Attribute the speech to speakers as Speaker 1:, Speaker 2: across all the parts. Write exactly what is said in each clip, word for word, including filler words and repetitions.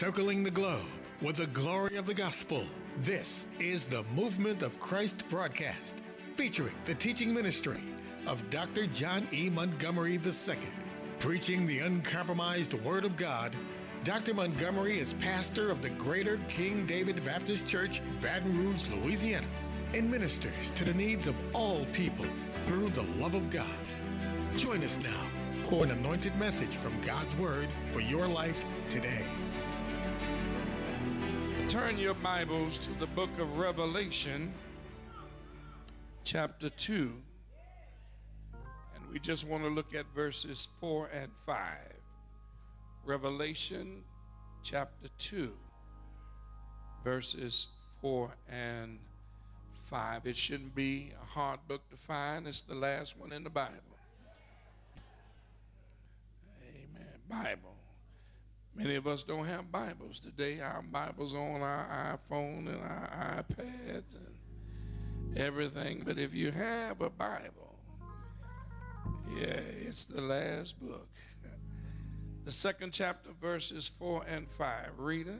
Speaker 1: circling the globe with the glory of the gospel. This is the Movement of Christ broadcast, featuring the teaching ministry of Doctor John E. Montgomery the Second. Preaching the uncompromised Word of God, Doctor Montgomery is pastor of the Greater King David Baptist Church, Baton Rouge, Louisiana, and ministers to the needs of all people through the love of God. Join us now for an anointed message from God's Word for your life today.
Speaker 2: Turn your Bibles to the book of Revelation, chapter two. And we just want to look at verses four and five. Revelation, chapter two, verses four and five. It shouldn't be a hard book to find. It's the last one in the Bible. Amen. Bible. Many of us don't have Bibles today. Our Bibles on our iPhone and our iPads and everything. But if you have a Bible, yeah, it's the last book. The second chapter, verses four and five. Reader.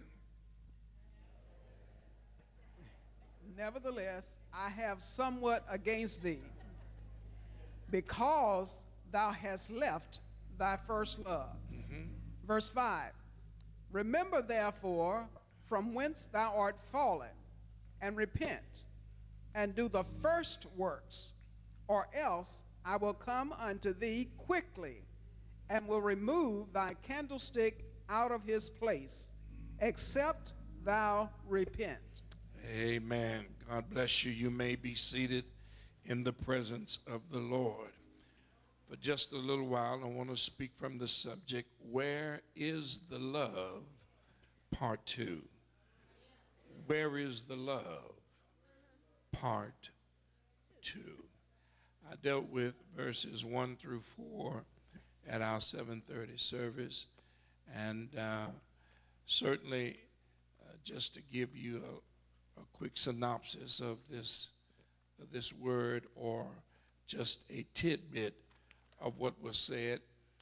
Speaker 3: Nevertheless, I have somewhat against thee, because thou hast left thy first love. Mm-hmm. Verse five. Remember therefore from whence thou art fallen, and repent, and do the first works, or else I will come unto thee quickly, and will remove thy candlestick out of his place, except thou repent.
Speaker 2: Amen. God bless you. You may be seated in the presence of the Lord. For just a little while, I want to speak from the subject, Where is the Love? Part two. Where is the love? Part two. I dealt with verses one through four at our seven thirty service, and uh, certainly uh, just to give you a, a quick synopsis of this, of this word, or just a tidbit of what was said.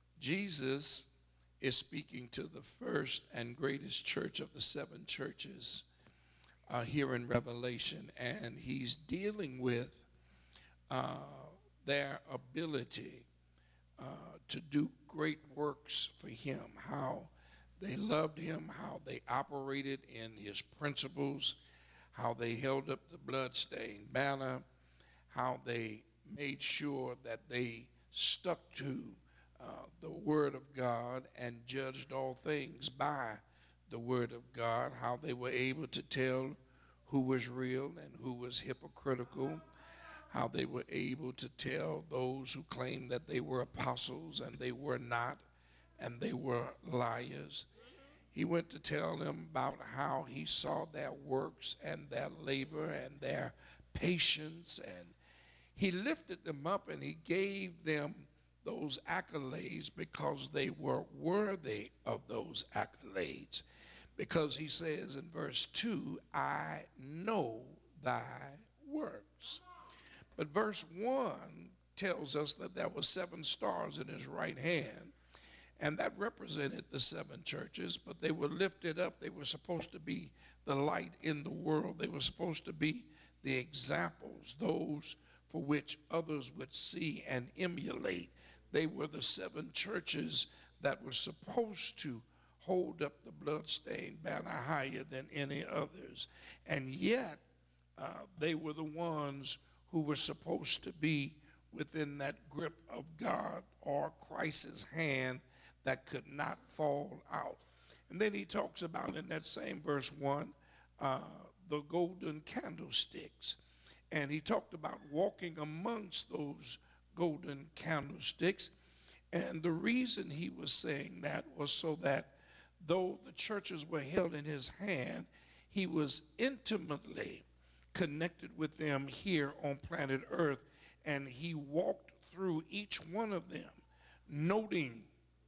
Speaker 2: Jesus is speaking to the first and greatest church of the seven churches uh, here in Revelation, and he's dealing with uh, their ability uh, to do great works for him, how they loved him, how they operated in his principles, how they held up the bloodstained banner, how they made sure that they stuck to uh, the Word of God and judged all things by the Word of God, how they were able to tell who was real and who was hypocritical, how they were able to tell those who claimed that they were apostles and they were not, and they were liars. He went to tell them about how he saw their works and their labor and their patience, and he lifted them up and he gave them those accolades because they were worthy of those accolades. Because he says in verse two, I know thy works. But verse one tells us that there were seven stars in his right hand, and that represented the seven churches, but they were lifted up. They were supposed to be the light in the world. They were supposed to be the examples, those for which others would see and emulate. They were the seven churches that were supposed to hold up the bloodstained banner higher than any others. And yet, uh, they were the ones who were supposed to be within that grip of God or Christ's hand that could not fall out. And then he talks about in that same verse one, uh, the golden candlesticks. And he talked about walking amongst those golden candlesticks. And the reason he was saying that was so that though the churches were held in his hand, he was intimately connected with them here on planet Earth. And he walked through each one of them, noting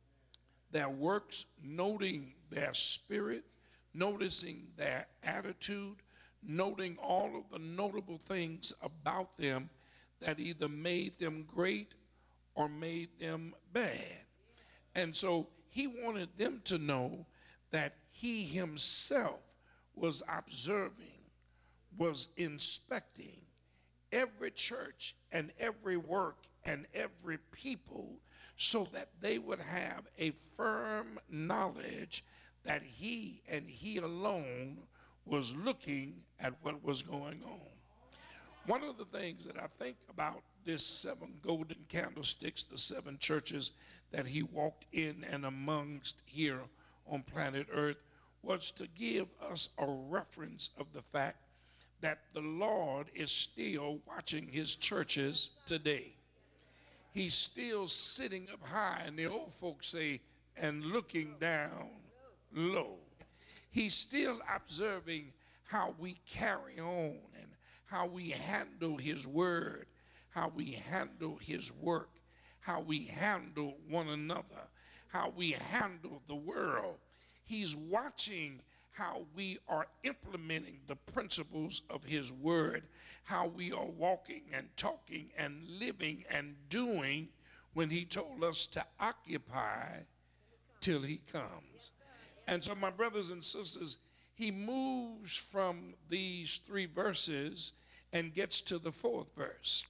Speaker 2: their works, noting their spirit, noticing their attitude, noting all of the notable things about them that either made them great or made them bad. And so he wanted them to know that he himself was observing, was inspecting every church and every work and every people so that they would have a firm knowledge that he and he alone was looking at what was going on. One of the things that I think about this seven golden candlesticks, the seven churches that he walked in and amongst here on planet Earth, was to give us a reference of the fact that the Lord is still watching his churches today. He's still sitting up high, and the old folks say, and looking down low. He's still observing how we carry on and how we handle his word, how we handle his work, how we handle one another, how we handle the world. He's watching how we are implementing the principles of his word, how we are walking and talking and living and doing when he told us to occupy till he comes. And so, my brothers and sisters, he moves from these three verses and gets to the fourth verse.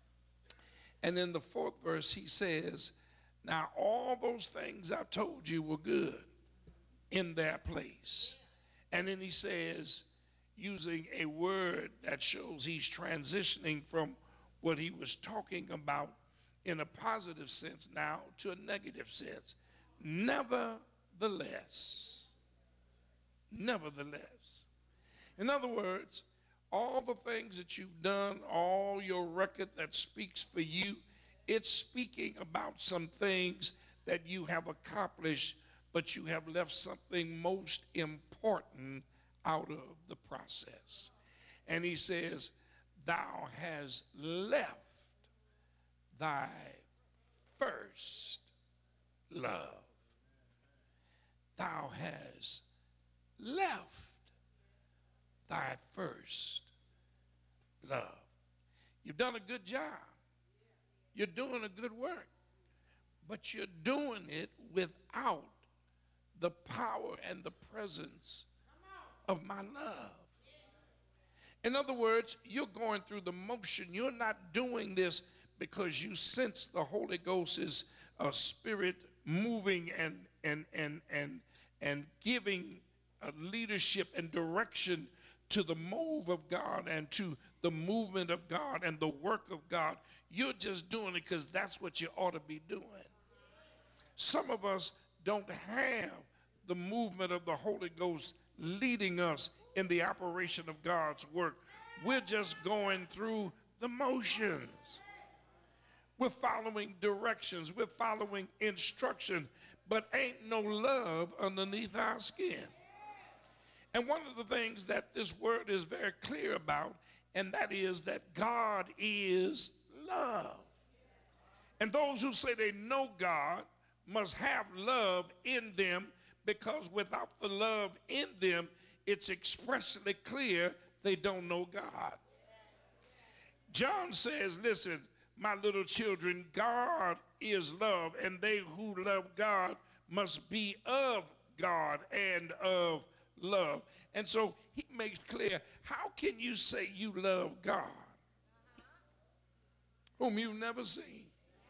Speaker 2: And in the fourth verse, he says, now all those things I've told you were good in their place. And then he says, using a word that shows he's transitioning from what he was talking about in a positive sense now to a negative sense. Nevertheless, nevertheless. In other words, all the things that you've done, all your record that speaks for you, it's speaking about some things that you have accomplished, but you have left something most important out of the process. And he says, thou hast left thy first love. Thou hast left thy first love. You've done a good job. You're doing a good work, but you're doing it without the power and the presence of my love. In other words, you're going through the motion. You're not doing this because you sense the Holy Ghost's uh, spirit moving and and and and and giving uh, leadership and direction to the move of God and to the movement of God and the work of God. You're just doing it because that's what you ought to be doing. Some of us don't have the movement of the Holy Ghost leading us in the operation of God's work. We're just going through the motions. We're following directions. We're following instruction, but ain't no love underneath our skin. And one of the things that this word is very clear about, and that is that God is love. And those who say they know God must have love in them, because without the love in them, it's expressly clear they don't know God. John says, listen, my little children, God is love, and they who love God must be of God and of love. And so he makes clear, how can you say you love God whom you've never seen,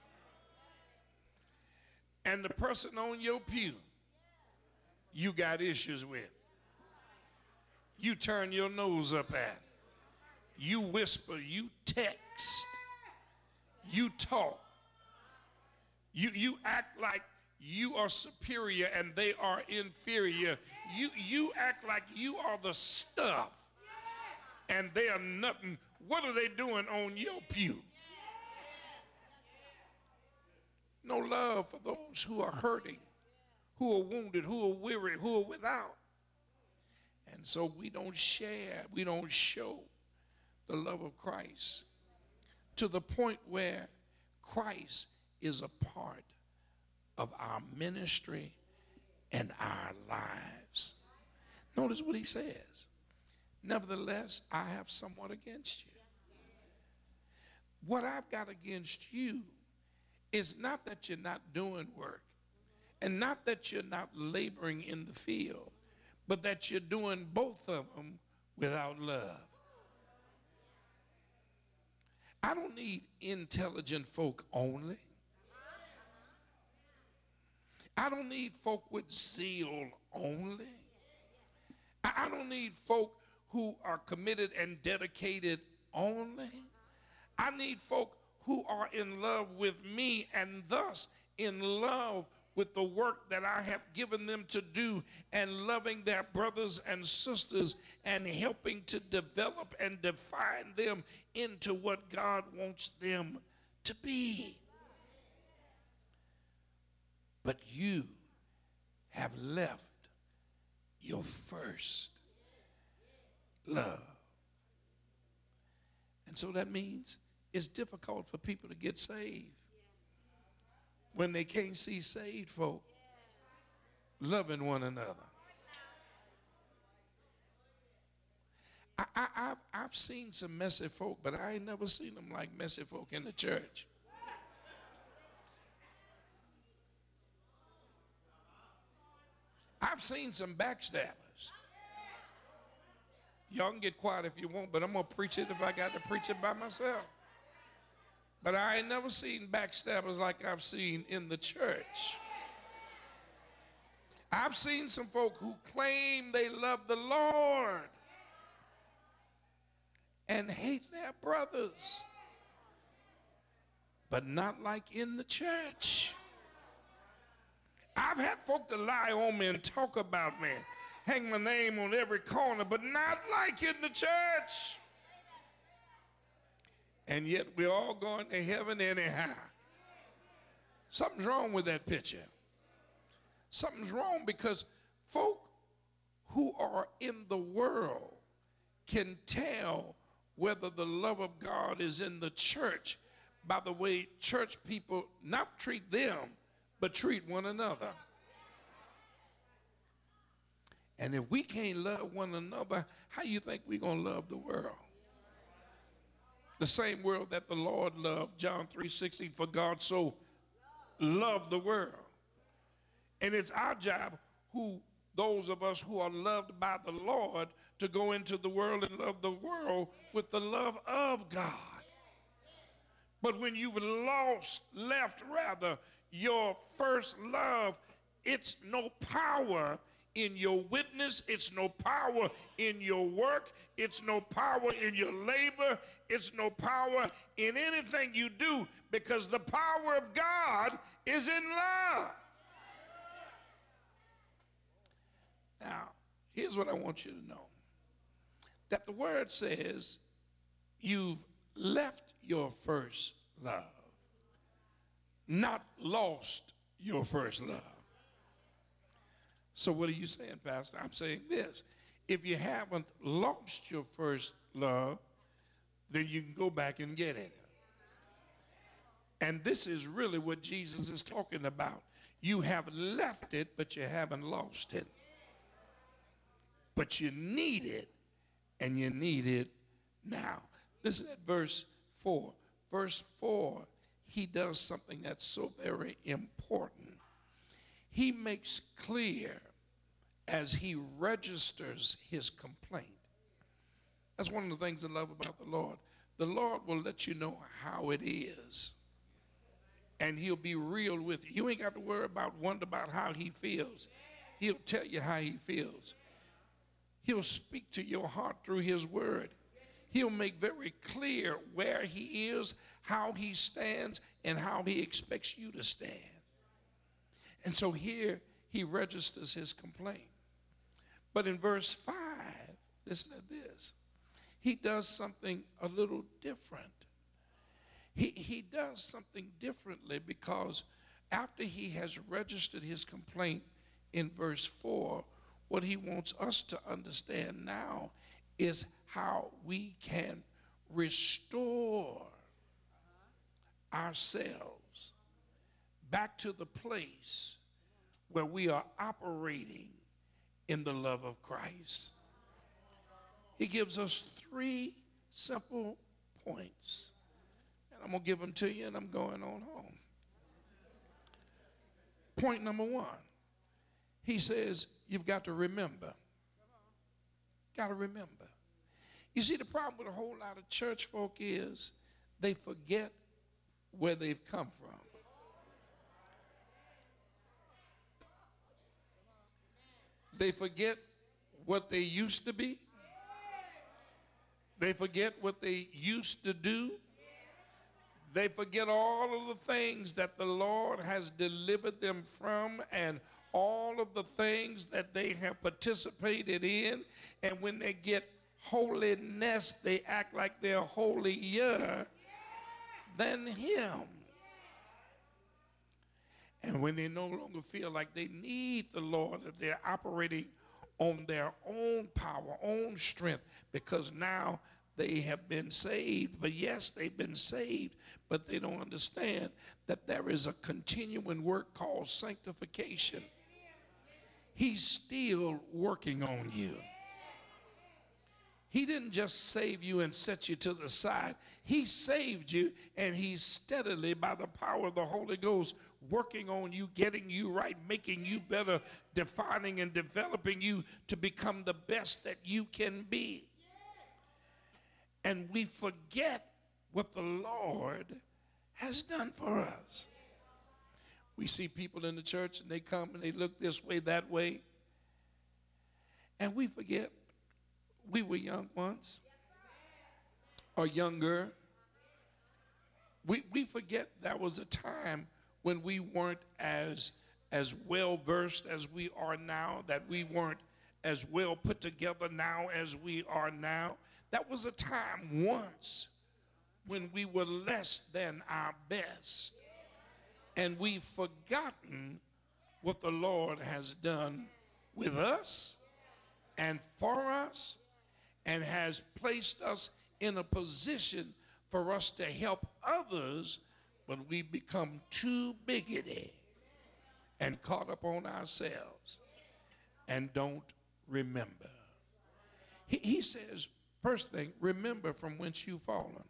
Speaker 2: and the person on your pew you got issues with, you turn your nose up at, you whisper, you text, you talk, you you act like you are superior and they are inferior. You, you act like you are the stuff and they are nothing. What are they doing on your pew? No love for those who are hurting, who are wounded, who are weary, who are without. And so we don't share, we don't show the love of Christ to the point where Christ is a part of our ministry and our lives. Notice what he says. Nevertheless, I have somewhat against you. What I've got against you is not that you're not doing work and not that you're not laboring in the field, but that you're doing both of them without love. I don't need intelligent folk only. I don't need folk with zeal only. I don't need folk who are committed and dedicated only. I need folk who are in love with me and thus in love with the work that I have given them to do and loving their brothers and sisters and helping to develop and define them into what God wants them to be. But you have left your first love. And so that means it's difficult for people to get saved when they can't see saved folk loving one another. I, I, I've, I've seen some messy folk, but I ain't never seen them like messy folk in the church. I've seen some backstabbers. Y'all can get quiet if you want, but I'm going to preach it if I got to preach it by myself. But I ain't never seen backstabbers like I've seen in the church. I've seen some folk who claim they love the Lord and hate their brothers, but not like in the church. I've had folk to lie on me and talk about me, hang my name on every corner, but not like in the church. And yet we're all going to heaven anyhow. Something's wrong with that picture. Something's wrong because folk who are in the world can tell whether the love of God is in the church by the way church people not treat them, but treat one another. And if we can't love one another, how you think we're going to love the world? The same world that the Lord loved, John three sixteen, for God so loved the world. And it's our job, who those of us who are loved by the Lord, to go into the world and love the world with the love of God. But when you've lost, left rather, your first love, it's no power in your witness, it's no power in your work, it's no power in your labor, it's no power in anything you do, because the power of God is in love. Now, here's what I want you to know. That the word says you've left your first love, not lost your first love. So what are you saying, Pastor? I'm saying this. If you haven't lost your first love, then you can go back and get it. And this is really what Jesus is talking about. You have left it, but you haven't lost it. But you need it, and you need it now. Listen at verse four. Verse four, he does something that's so very important. He makes clear as he registers his complaint. That's one of the things I love about the Lord. The Lord will let you know how it is. And he'll be real with you. You ain't got to worry about, wonder about how he feels. He'll tell you how he feels. He'll speak to your heart through his word. He'll make very clear where he is, how he stands, and how he expects you to stand. And so here he registers his complaint. But in verse five, listen to this. He does something a little different. He, he does something differently, because after he has registered his complaint in verse four, what he wants us to understand now is how we can restore ourselves back to the place where we are operating in the love of Christ. He gives us three simple points. And I'm going to give them to you, and I'm going on home. Point number one, he says, you've got to remember Got to remember. You see, the problem with a whole lot of church folk is they forget where they've come from. They forget what they used to be. They forget what they used to do. They forget all of the things that the Lord has delivered them from and all of the things that they have participated in. And when they get holiness, they act like they're holier than Him. And when they no longer feel like they need the Lord, that they're operating on their own power, own strength, because now they have been saved. But yes, they've been saved, but they don't understand that there is a continuing work called sanctification. He's still working on you. He didn't just save you and set you to the side. He saved you, and He's steadily, by the power of the Holy Ghost, working on you, getting you right, making you better, defining and developing you to become the best that you can be. And we forget what the Lord has done for us. We see people in the church, and they come and they look this way, that way, and we forget we were young once, or younger. We, we forget there was a time when we weren't as, as well versed as we are now, that we weren't as well put together now as we are now. That was a time once when we were less than our best. And we've forgotten what the Lord has done with us and for us, and has placed us in a position for us to help others, but we become too bigoted and caught up on ourselves and don't remember. He, he says, first thing, remember from whence you've fallen.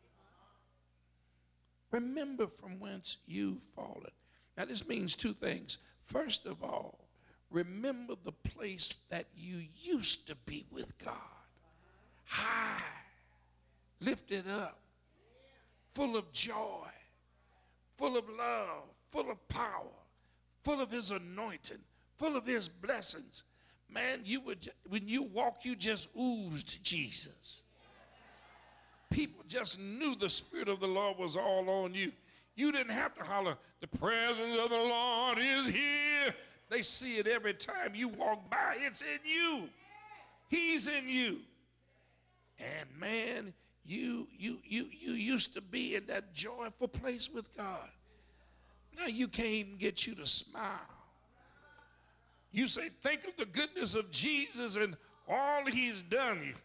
Speaker 2: Remember from whence you've fallen. Now, this means two things. First of all, remember the place that you used to be with God. High, lifted up, full of joy, full of love, full of power, full of His anointing, full of His blessings. Man, you would, when you walk, you just oozed Jesus. People just knew the Spirit of the Lord was all on you. You didn't have to holler, the presence of the Lord is here. They see it every time you walk by. It's in you. He's in you. And man, you you you you used to be in that joyful place with God. Now you can't even get you to smile. You say, think of the goodness of Jesus and all He's done.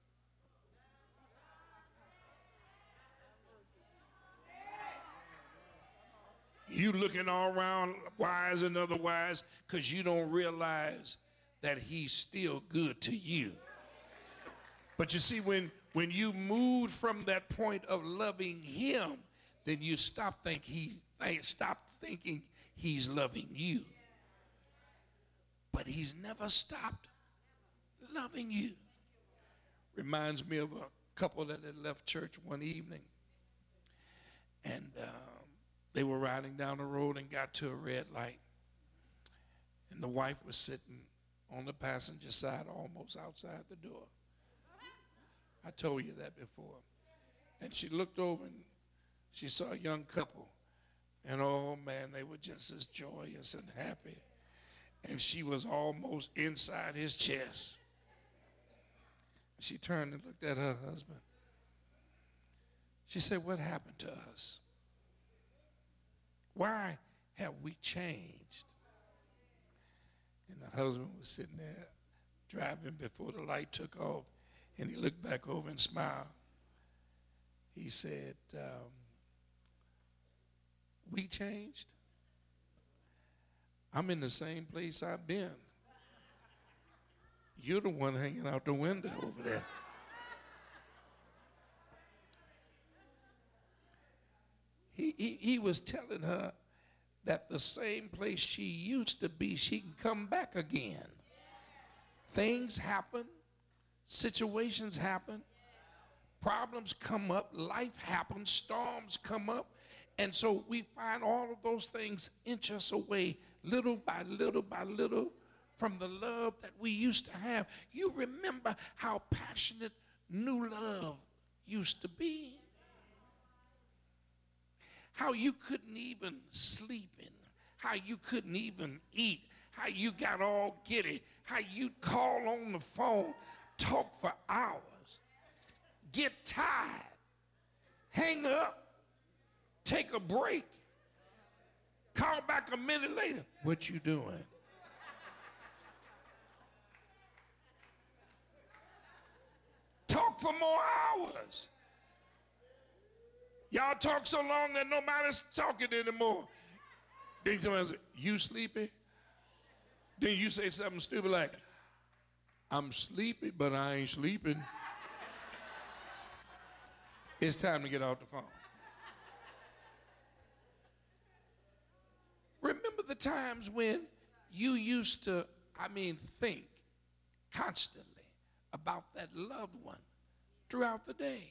Speaker 2: You looking all around wise and otherwise because you don't realize that He's still good to you. But you see, when, when you moved from that point of loving Him, then you stop, think he, stop thinking He's loving you. But He's never stopped loving you. Reminds me of a couple that had left church one evening. And um, they were riding down the road and got to a red light. And the wife was sitting on the passenger side, almost outside the door. I told you that before. And she looked over and she saw a young couple. And oh man, they were just as joyous and happy. And she was almost inside his chest. She turned and looked at her husband. She said, what happened to us? Why have we changed? And the husband was sitting there driving before the light took off. And he looked back over and smiled. He said, um, we changed? I'm in the same place I've been. You're the one hanging out the window over there. He, he, he was telling her that the same place she used to be, she can come back again. Things happen. Situations happen. Problems come up. Life happens. Storms come up. And so we find all of those things inch us away little by little by little from the love that we used to have. You remember how passionate new love used to be? How you couldn't even sleep in, how you couldn't even eat, how you got all giddy, how you'd call on the phone, talk for hours, get tired, hang up, take a break, call back a minute later. What you doing? Talk for more hours. Y'all talk so long that nobody's talking anymore. Then somebody say, you sleepy? Then you say something stupid like, I'm sleepy, but I ain't sleeping. It's time to get off the phone. Remember the times when you used to, I mean, think constantly about that loved one throughout the day.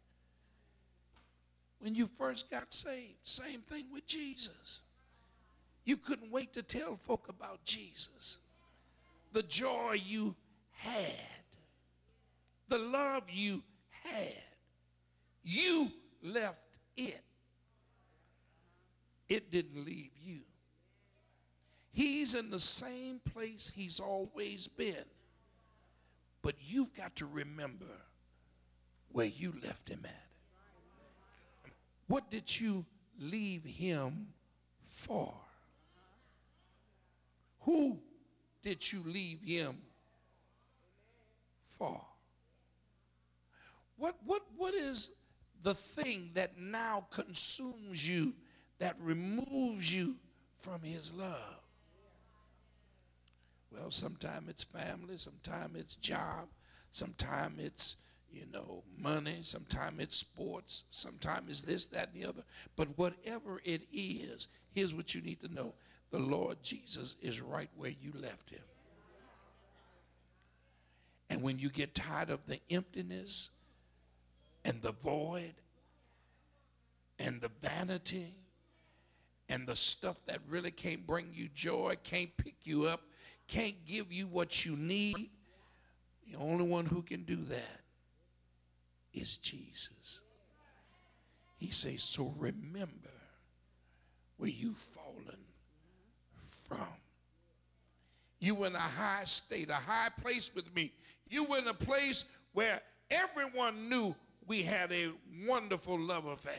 Speaker 2: When you first got saved, same thing with Jesus. You couldn't wait to tell folk about Jesus. The joy you had, the love you had, you left it. It didn't leave you. He's in the same place he's always been. But you've got to remember where you left him at. What did you leave him for? Who did you leave him for? What, what, what is the thing that now consumes you, that removes you from his love? Well, sometimes it's family, sometimes it's job, sometimes it's, you know, money, sometimes it's sports, sometimes it's this, that, and the other. But whatever it is, here's what you need to know. The Lord Jesus is right where you left him. And when you get tired of the emptiness and the void and the vanity and the stuff that really can't bring you joy, can't pick you up, can't give you what you need, the only one who can do that is Jesus. He says, so remember where you've fallen from. You were in a high state, a high place with me. You were in a place where everyone knew we had a wonderful love affair.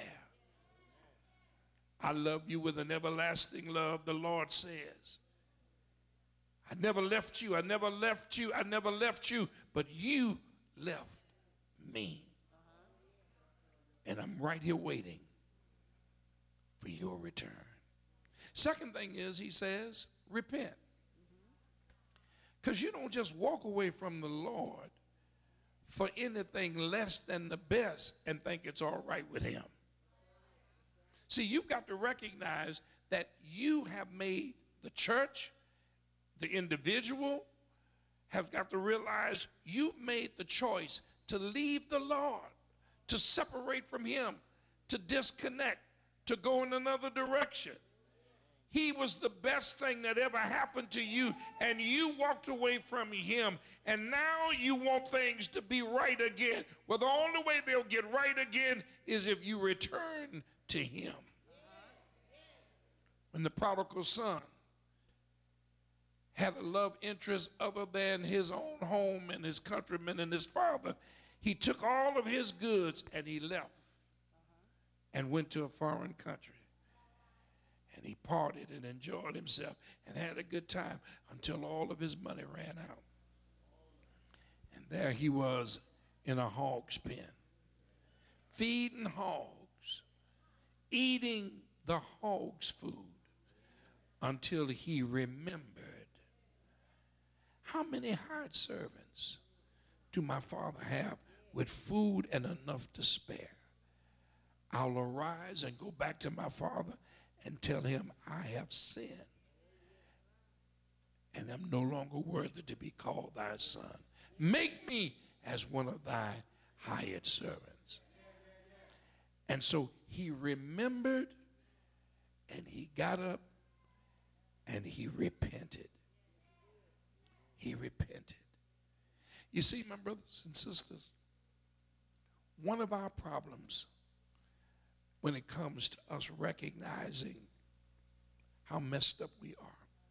Speaker 2: I love you with an everlasting love, the Lord says. I never left you, I never left you, I never left you, but you left me. And I'm right here waiting for your return. Second thing is, he says, repent. Because you don't just walk away from the Lord for anything less than the best and think it's all right with him. See, you've got to recognize that you have made the church, the individual, have got to realize you've made the choice to leave the Lord, to separate from him, to disconnect, to go in another direction. He was the best thing that ever happened to you, and you walked away from him, and now you want things to be right again. Well, the only way they'll get right again is if you return to him. When the prodigal son had a love interest other than his own home and his countrymen and his father, he took all of his goods and he left and went to a foreign country. And he partied and enjoyed himself and had a good time until all of his money ran out. And there he was in a hog's pen, feeding hogs, eating the hog's food until he remembered, how many hired servants do my father have with food and enough to spare? I'll arise and go back to my father and tell him I have sinned and am no longer worthy to be called thy son. Make me as one of thy hired servants. And so he remembered, and he got up, and he repented. He repented. You see, my brothers and sisters, one of our problems when it comes to us recognizing how messed up we are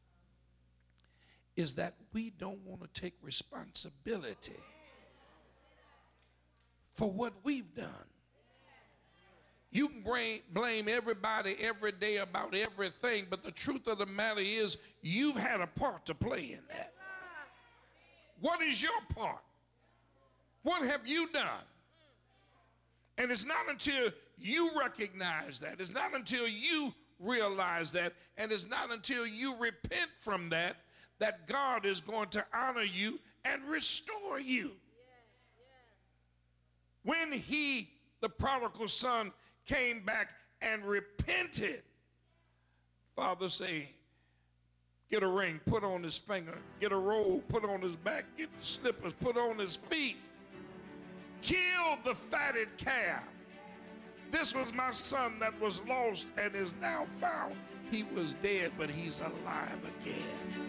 Speaker 2: is that we don't want to take responsibility for what we've done. You can blame, blame everybody every day about everything, but the truth of the matter is you've had a part to play in that. What is your part? What have you done? And it's not until you recognize that, it's not until you realize that, and it's not until you repent from that, that God is going to honor you and restore you. When he, the prodigal son, came back and repented, Father say, get a ring, put on his finger, get a robe, put on his back, get slippers, put on his feet, kill the fatted calf. This was my son that was lost and is now found. He was dead, but he's alive again.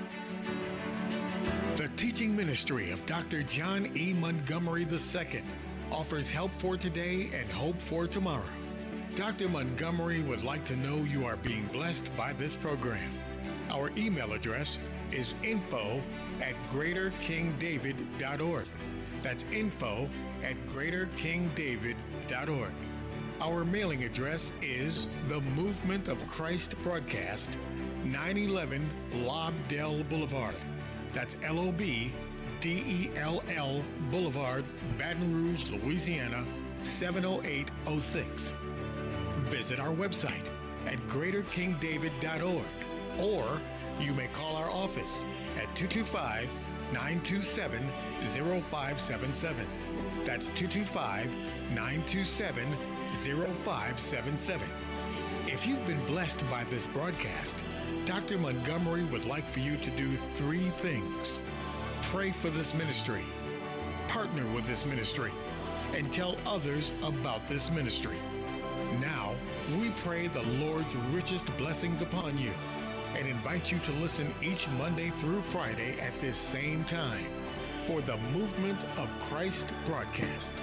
Speaker 1: The teaching ministry of Doctor John E. Montgomery the Second offers help for today and hope for tomorrow. Doctor Montgomery would like to know you are being blessed by this program. Our email address is info at greater king david dot org. That's info at greater king david dot org. Our mailing address is The Movement of Christ Broadcast, nine eleven Lobdell Boulevard. That's L O B D E L L Boulevard, Baton Rouge, Louisiana, seven oh eight oh six. Visit our website at greater king david dot org, or you may call our office at two two five, nine two seven, zero five seven seven. That's two two five, nine two seven, zero five seven seven. If you've been blessed by this broadcast, Doctor Montgomery would like for you to do three things. Pray for this ministry, partner with this ministry, and tell others about this ministry. Now, we pray the Lord's richest blessings upon you and invite you to listen each Monday through Friday at this same time for the Movement of Christ broadcast.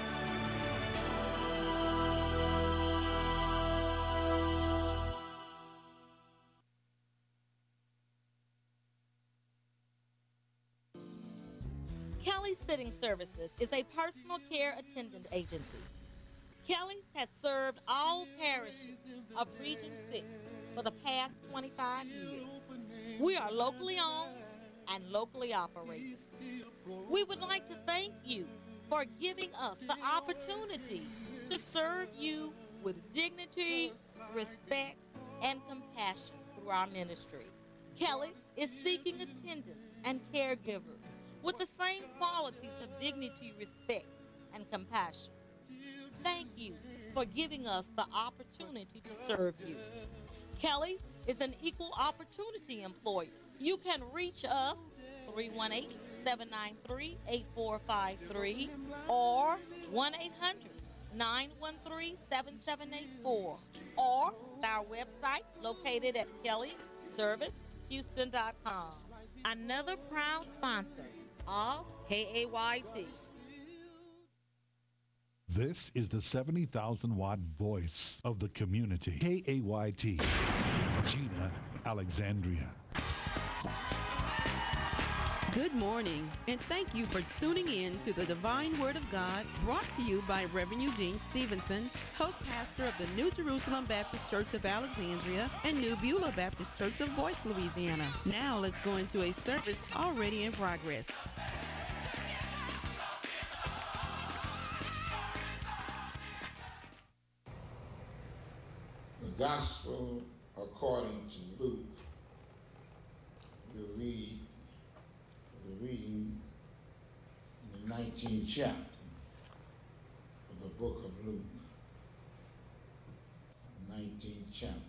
Speaker 4: Kelly Sitting Services is a personal care attendant agency. Kelly's has served all parishes of Region six for the past twenty-five years. We are locally owned and locally operated. We would like to thank you for giving us the opportunity to serve you with dignity, respect, and compassion through our ministry. Kelly is seeking attendants and caregivers with the same qualities of dignity, respect, and compassion. Thank you for giving us the opportunity to serve you. Kelly is an equal opportunity employer. You can reach us three one eight, seven nine three, eight four five three or one eight hundred, nine one three, seven seven eight four or our website located at kelly service houston dot com. Another proud sponsor of K A Y T.
Speaker 5: This is the seventy thousand watt voice of the community. K A Y T, Gina Alexandria.
Speaker 6: Good morning, and thank you for tuning in to the Divine Word of God, brought to you by Reverend Eugene Stevenson, host pastor of the New Jerusalem Baptist Church of Alexandria and New Beulah Baptist Church of Boyce, Louisiana. Now let's go into a service already in progress.
Speaker 7: The Gospel according to Luke. We'll read the reading in the nineteenth chapter of the book of Luke. nineteenth chapter.